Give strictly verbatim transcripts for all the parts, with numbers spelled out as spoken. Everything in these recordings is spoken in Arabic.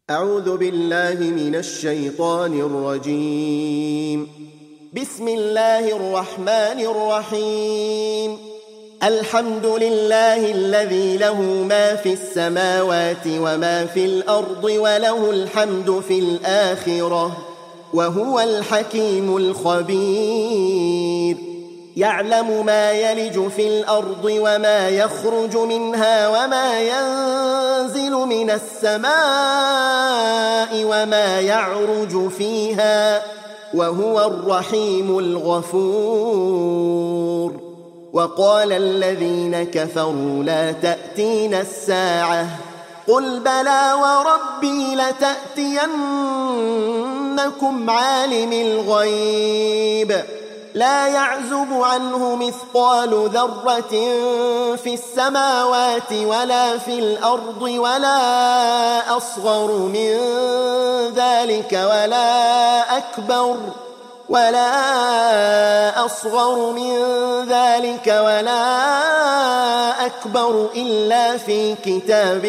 أعوذ بالله من الشيطان الرجيم. بسم الله الرحمن الرحيم. الحمد لله الذي له ما في السماوات وما في الأرض وله الحمد في الآخرة وهو الحكيم الخبير. يعلم ما يلج في الأرض وما يخرج منها وما ينزل من السماء وما يعرج فيها وهو الرحيم الغفور. وقال الذين كفروا لا تأتينا الساعة قل بلى وربي لتأتينكم عالم الغيب لا يعزب عنه مثقال ذرة في السماوات ولا في الأرض ولا أصغر من ذلك ولا أكبر ولا أصغر من ذلك ولا أكبر إلا في كتاب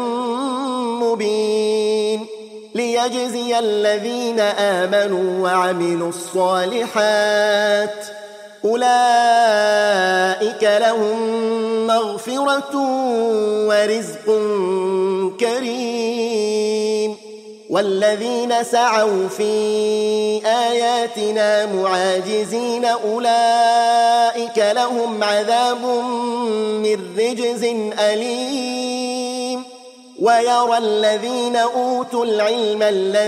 مبين ليجزي الذين آمنوا وعملوا الصالحات أولئك لهم مغفرة ورزق كريم. والذين سعوا في آياتنا معاجزين أولئك لهم عذاب من رجز أليم. ويرى الذين أوتوا العلم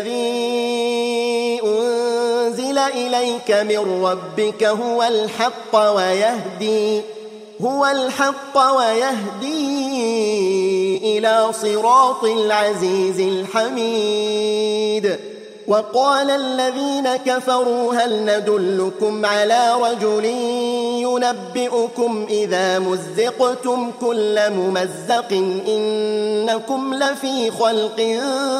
الذي أنزل إليك من ربك هو الحق ويهدي هو الحق ويهدي إلى صراط العزيز الحميد. وقال الذين كفروا هل ندلكم على رجل ينبئكم إذا مزقتم كل ممزق إنكم لفي خلق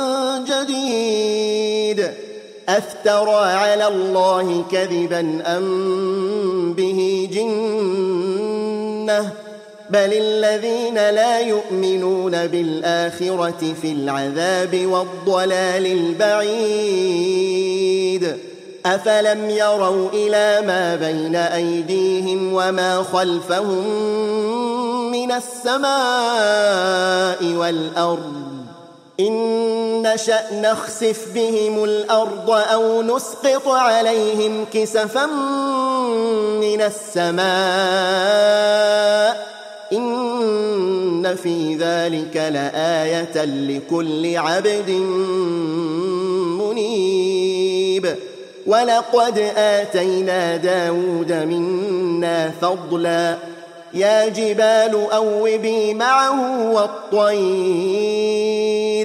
جديد أفترى على الله كذبا أم به جنة بل الذين لا يؤمنون بالآخرة في العذاب والضلال البعيد. أفلم يروا إلى ما بين أيديهم وما خلفهم من السماء والأرض إن نشأ نخسف بهم الأرض أو نسقط عليهم كسفا من السماء إن في ذلك لآية لكل عبد منيب. ولقد آتينا داود منا فضلا يا جبال أوبي معه والطير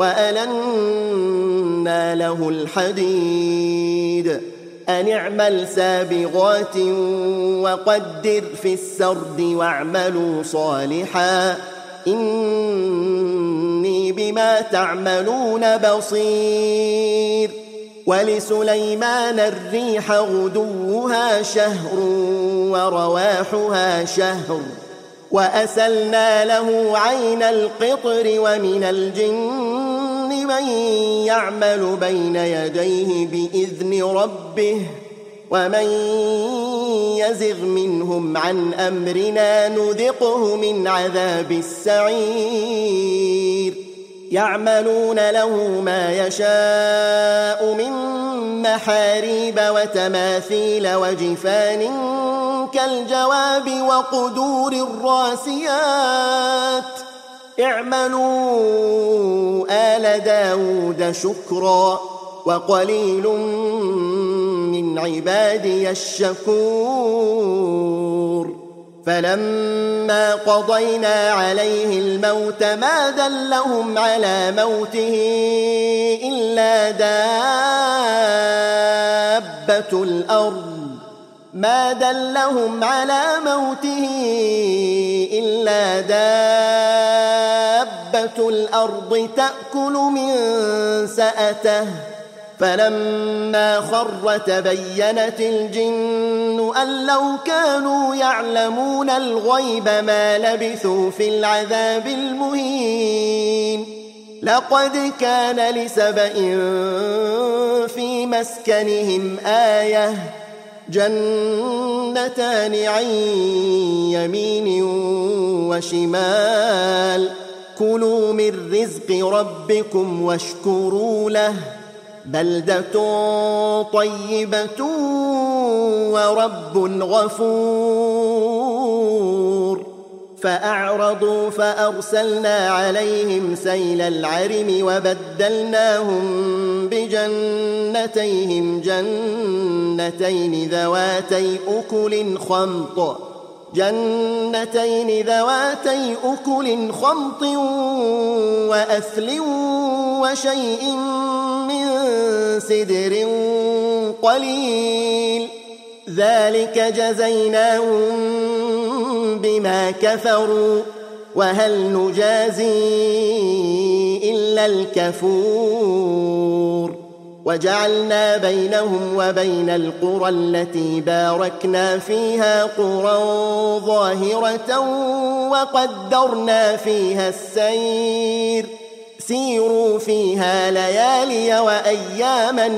وألنا له الحديد أن اعمل سابغات وقدر في السرد واعملوا صالحا إني بما تعملون بصير. ولسليمان الريح غدوها شهر ورواحها شهر وأسلنا له عين القطر ومن الجن من يعمل بين يديه بإذن ربه ومن يزغ منهم عن أمرنا نذقه من عذاب السعير. يعملون له ما يشاء من محاريب وتماثيل وجفان كالجواب وقدور الراسيات اعملوا آل داود شكرا وقليل من عبادي الشكور. فلما قضينا عليه الموت ما دلهم على موته إلا دابة الأرض ما دلهم على موته إلا دابة الأرض تأكل من سأته فلما خر تبينت الجن أن لو كانوا يعلمون الغيب ما لبثوا في العذاب المهين لقد كان لسبإ في مسكنهم آية جنتان عن يمين وشمال كلوا من رزق ربكم واشكروا له بلدة طيبة ورب غفور فأعرضوا فأرسلنا عليهم سيل العرم وبدلناهم بجنتيهم جنتين ذواتي أكل خمط جنتين ذواتي أكل خمط وأثل وشيء من سدر قليل ذلك جزيناهم بما كفروا وهل نجازي إلا الكفور وجعلنا بينهم وبين القرى التي باركنا فيها قرى ظاهرة وقدرنا فيها السير سيروا فيها ليالي وأياما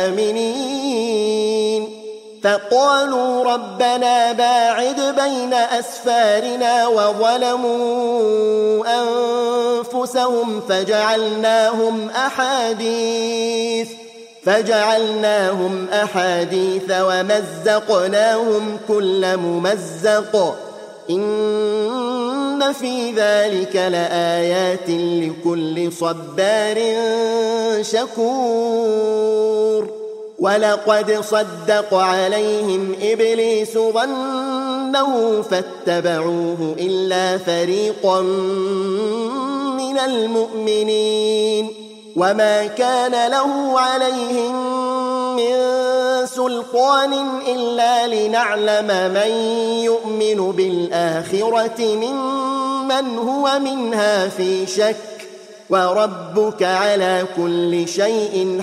آمنين فقالوا ربنا باعد بين أسفارنا وظلموا أنفسهم فجعلناهم أحاديث فجعلناهم أحاديث ومزقناهم كل ممزق إن في ذلك لآيات لكل صبار شكور ولقد صدق عليهم إبليس ظنه فاتبعوه إلا فريقا من المؤمنين وما كان له عليهم من سلطان إلا لنعلم من يؤمن بالآخرة ممن هو منها في شك وربك على كل شيء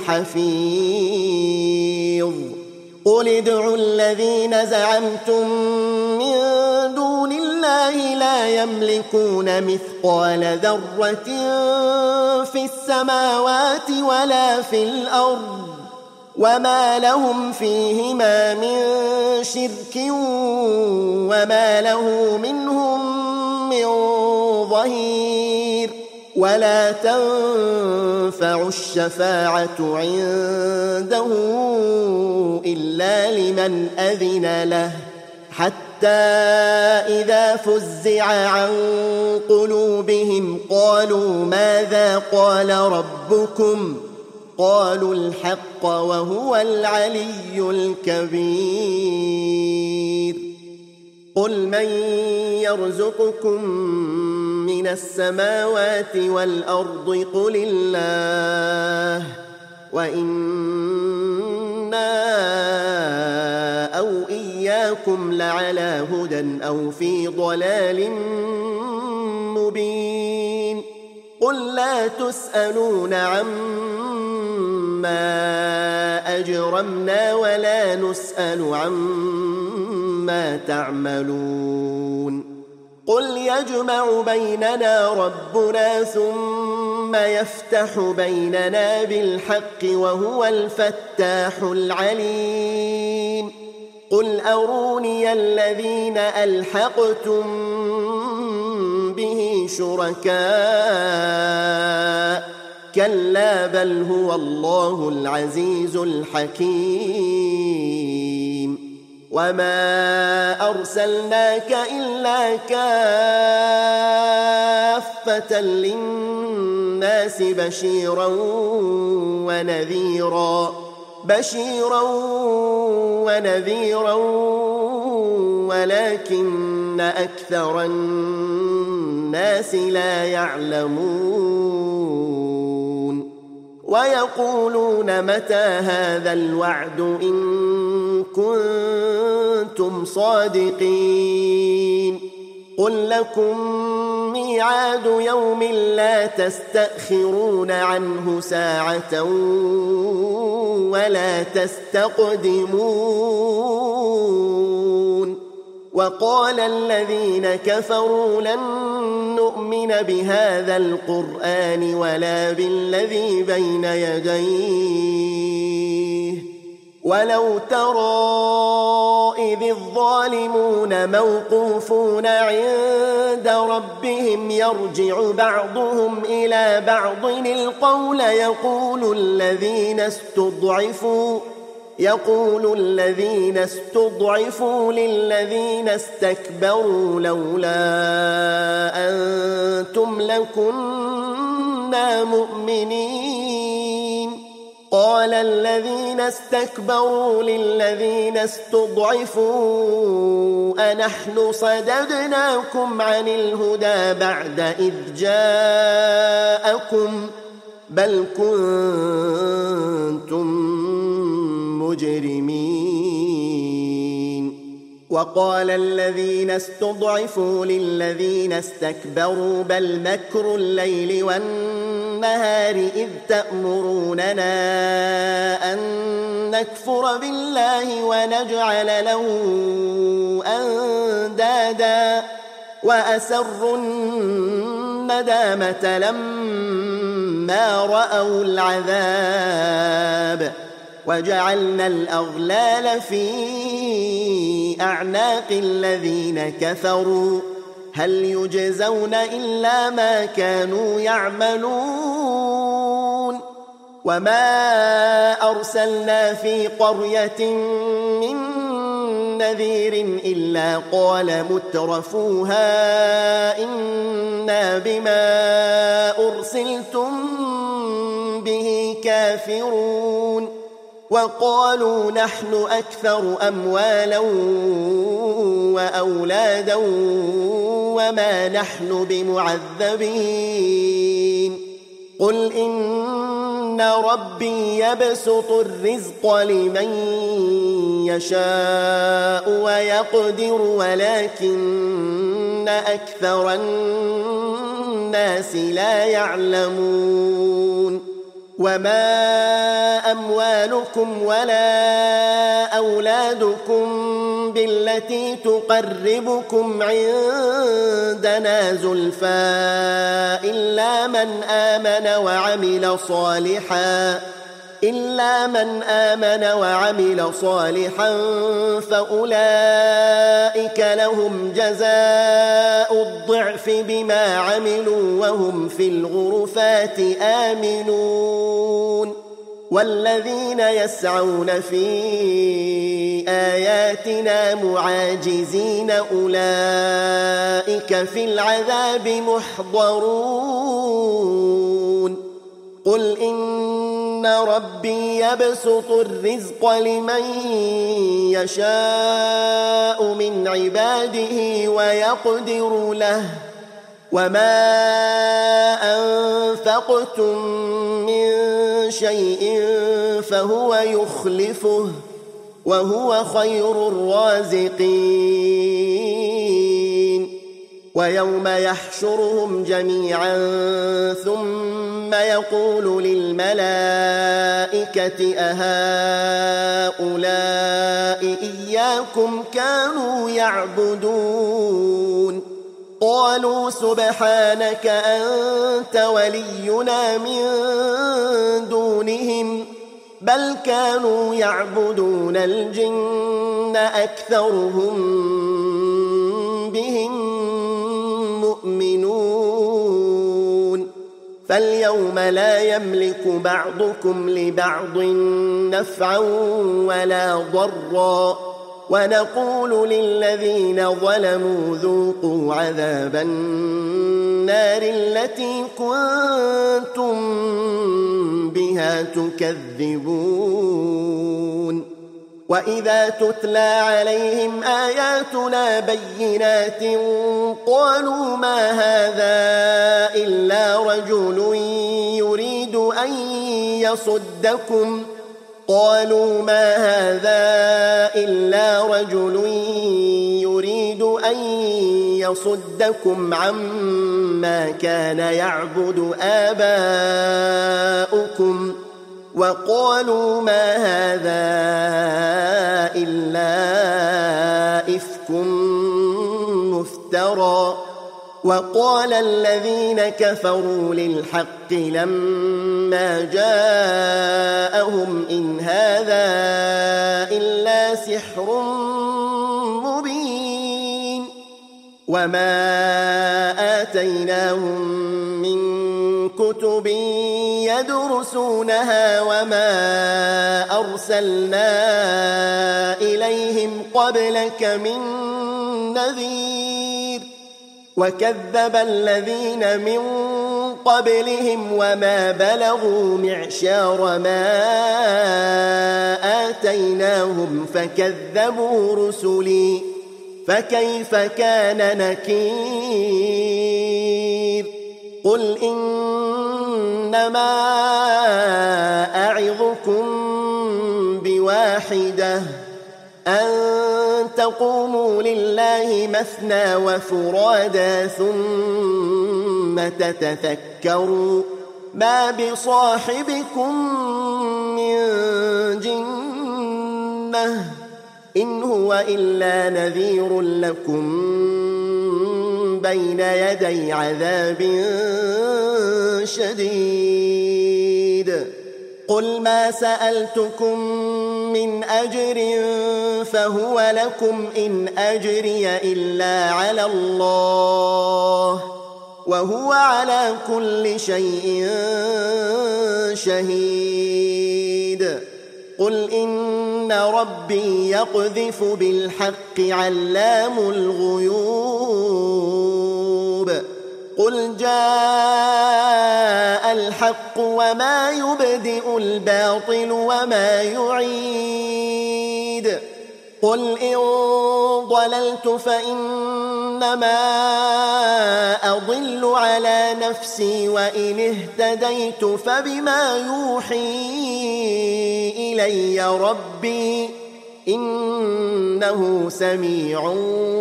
حفيظ قل ادعوا الذين زعمتم من دون الله لا يملكون مثقال ذرة في السماوات ولا في الأرض وما لهم فيهما من شرك وما له منهم من ظهير ولا تنفع الشفاعة عنده إلا لمن أذن له حتى إذا فزع عن قلوبهم قالوا ماذا قال ربكم قالوا الحق وهو العلي الكبير قل من يرزقكم من السماوات والأرض قل الله وإنا أو إياكم لعلى هدى أو في ضلال مبين قل لا تسألون عما أجرمنا ولا نسأل عما تعملون قل يجمع بيننا ربنا ثم يفتح بيننا بالحق وهو الفتاح العليم قل أروني الذين ألحقتم به شركاء كلا بل هو الله العزيز الحكيم وما أرسلناك إلا كافة للناس بشيرا ونذيرا بشيرا ونذيرا ولكن أكثر الناس لا يعلمون ويقولون متى هذا الوعد إن كنتم صادقين قل لكم ميعاد يوم لا تستأخرون عنه ساعة ولا تستقدمون وقال الذين كفروا لن نؤمن بهذا القرآن ولا بالذي بين يديه ولو ترى إذ الظالمون موقوفون عند ربهم يرجع بعضهم إلى بعض القول يقول الذين استضعفوا يقول الذين استضعفوا للذين استكبروا لولا أنتم لكنا مؤمنين قال الذين استكبروا للذين استضعفوا أنحن صددناكم عن الهدى بعد إذ جاءكم بل كنتم مجرمين وقال الذين استضعفوا للذين استكبروا بل مكر الليل والنهار إذ تأمروننا أن نكفر بالله ونجعل له أندادا وأسروا الندامة لما رأوا العذاب وجعلنا الأغلال في أعناق الذين كفروا هل يجزون إلا ما كانوا يعملون وما أرسلنا في قرية من نذير إلا قال مترفوها إنا بما أرسلتم به كافرون وقالوا نحن أكثر أموالا وأولادا وما نحن بمعذبين قل إن ربي يبسط الرزق لمن يشاء ويقدر ولكن أكثر الناس لا يعلمون وما أموالكم ولا أولادكم بالتي تقربكم عندنا زلفى إلا من آمن وعمل صالحا إلا من آمن وعمل صالحا فأولئك لهم جزاء الضعف بما عملوا وهم في الغرفات آمنون والذين يسعون في آياتنا معاجزين أولئك في العذاب محضرون قل إن ربي يبسط الرزق لمن يشاء من عباده ويقدر له وما أنفقتم من شيء فهو يخلفه وهو خير الرازقين ويوم يحشرهم جميعا ثم يقول للملائكة أهؤلاء إياكم كانوا يعبدون قالوا سبحانك أنت ولينا من دونهم بل كانوا يعبدون الجن أكثرهم بهم مؤمنون فاليوم لا يملك بعضكم لبعض نفعا ولا ضرا ونقول للذين ظلموا ذوقوا عذاب النار التي كنتم بها تكذبون وإذا تتلى عليهم آياتنا بينات قالوا ما هذا إلا رجل يريد أن يصدكم قالوا ما هذا إلا رجل يريد أن يصدكم عما كان يعبد آباؤكم وقالوا ما هذا إلا إفك مفترى. وقال الذين كفروا للحق لما جاءهم إن هذا إلا سحر مبين. وما آتيناهم من كتب يدرسونها وما أرسلنا إليهم قبلك من نذير. وكذب الذين من قبلهم وما بلغوا معشار ما آتيناهم فكذبوا رسلي فكيف كان نكير. قل إنما أعظكم بواحدة أن تقوموا لله مثنى وفرادا ثم تتفكروا ما بصاحبكم من جنة إن هو إلا نذير لكم بين يدي عذاب شديد. قل ما سألتكم من أجر فهو لكم إن أجري إلا على الله وهو على كل شيء شهيد. قل إن ربي يقذف بالحق علام الغيوب. قل جاء الحق وما يبدئ الباطل وما يعيد. قل إن ضللت فإنما أضل على نفسي وإن اهتديت فبما يوحي إلي ربي إنه سميع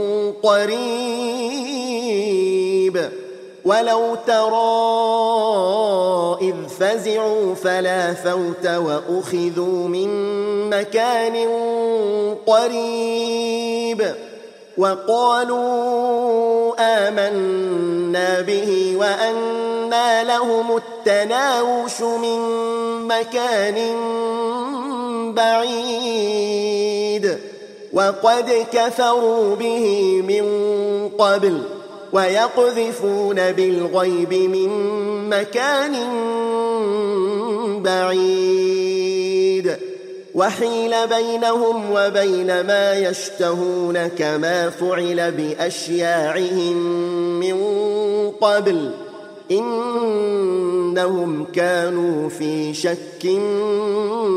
قريب. ولو ترى إذ فزعوا فلا فوت وأخذوا من مكان قريب وقالوا آمنا به وأنى لهم التناوش من مكان بعيد وقد كفروا به من قبل ويقذفون بالغيب من مكان بعيد. وحيل بينهم وبين ما يشتهون كما فعل بأشياعهم من قبل إنهم كانوا في شك